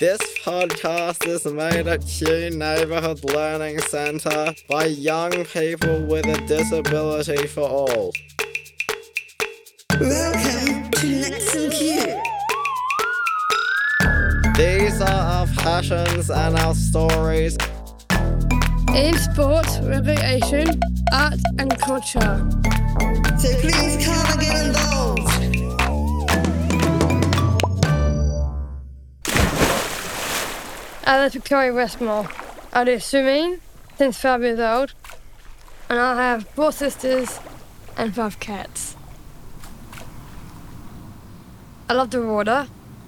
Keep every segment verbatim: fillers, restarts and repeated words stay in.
This podcast is made at Kew Neighbourhood Learning Centre by young people with a disability for all. Welcome to Nexon Q. These are our passions and our stories. In sport, recreation, art and culture. So please come and get involved. I live Victoria Westmore. I do swimming since five years old, and I have four sisters and five cats. I love the water.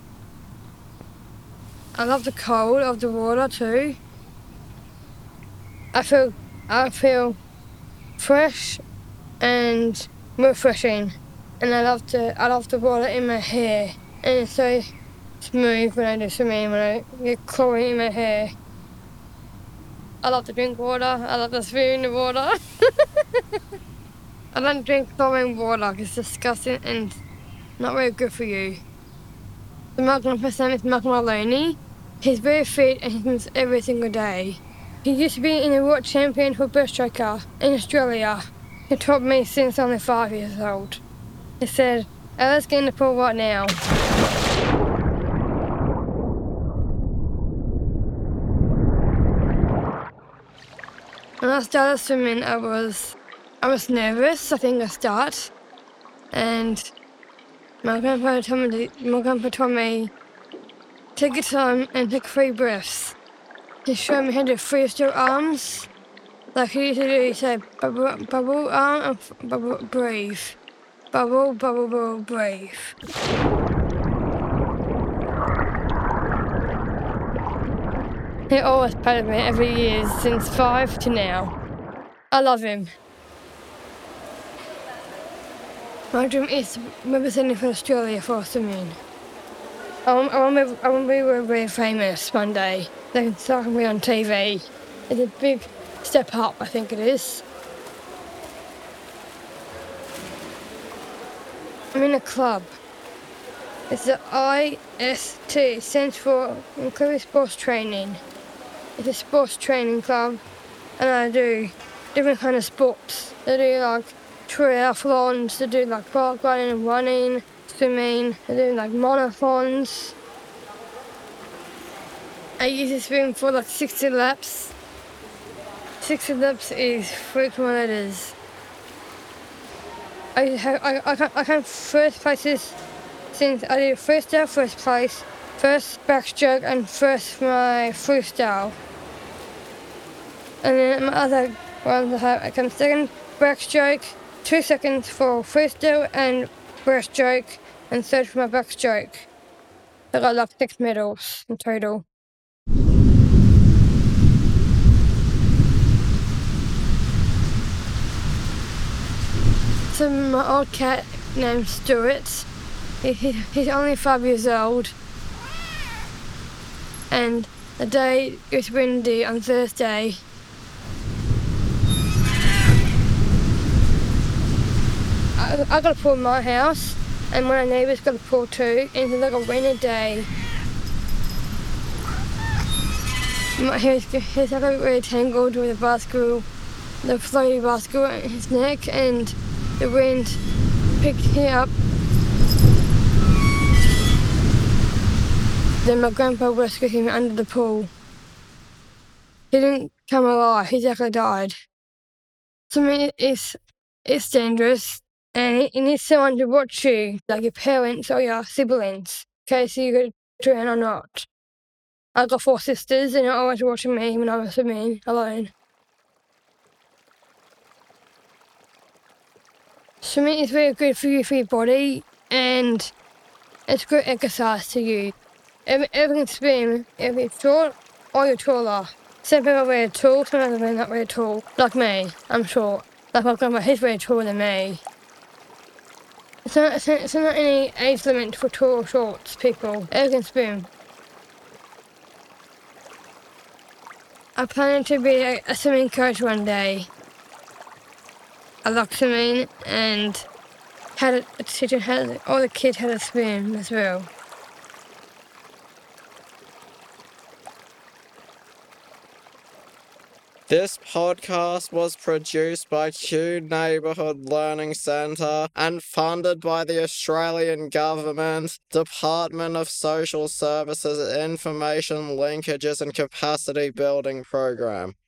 I love the cold of the water too. I feel I feel fresh and refreshing, and I love the I love the water in my hair, and it's so smooth when I do swimming, when I get chlorine in my hair. I love to drink water. I love to swim in the water. I don't drink chlorine water because it's disgusting and not very good for you. The Malcolm person is Malcolm Maloney. He's very fit and he swims every single day. He used to be in the world champion for breaststroker in Australia. He taught me since I'm only five years old. He said, oh, let's get in the pool right now. When I started swimming, I was I was nervous. I think I start, and my grandpa told me to, my grandpa told me take your time and take three breaths. He showed me how to do freestyle arms, like he used to do. He said bubble, bubble arm and bubble breathe, bubble bubble bubble breathe. He always patted me every year since five to now. I love him. My dream is representing for Australia for swimming. I want, I want, to, I want to be really, really famous one day. They can start me on T V. It's a big step up, I think it is. I'm in a club. It's the I S T, stands for Inclusive Sports Training. It's a sports training club, and I do different kind of sports. They do like triathlons, they do like bike riding and running, swimming, they do like marathons. I usually swim for like sixty laps. sixty laps is three kilometres. I have I I can I can first places since I did freestyle first place, first backstroke and first my freestyle. And then my other ones I have I come second backstroke, two seconds for freestyle and breaststroke, and third for my backstroke. I got like six medals in total. So my old cat named Stuart, he, he, he's only five years old, and the day it was windy on Thursday. I, I got a pool in my house, and one of the neighbours got a pool too, and it was like a rainy day. My hair is like really tangled with a basketball, the floaty basketball in his neck, and the wind picked him up. Then my grandpa rescued him under the pool. He didn't come alive, he actually died. Swimming is it's dangerous, and you need someone to watch you, like your parents or your siblings, in case you could drown or not. I got four sisters, and they're always watching me when I was swimming alone. Swimming is very good for you, for your body, and it's good exercise to you. Every, everyone can swim, if you're short or you're taller. Some people are very tall, some people are not very tall. Like me, I'm short. Like my grandma, he's very taller than me. It's not, it's not, it's not any age limit for tall or short people. Everyone can swim. I plan to be a, a swimming coach one day. I like swimming and had a teacher had all the kids had to swim as well. This podcast was produced by Kew Neighbourhood Learning Centre and funded by the Australian Government, Department of Social Services Information Linkages and Capacity Building Program.